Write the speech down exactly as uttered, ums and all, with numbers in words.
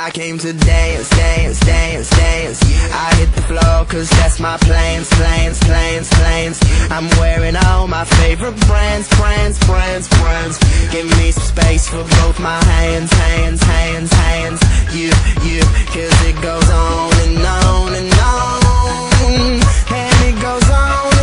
I came to dance, dance, dance, dance. I hit the floor cause that's my plans, plans, plans, plans. I'm wearing all my favorite brands, brands, brands, brands. Give me some space for both my hands, hands, hands, hands. You, you, cause it goes on and on and on. And it goes on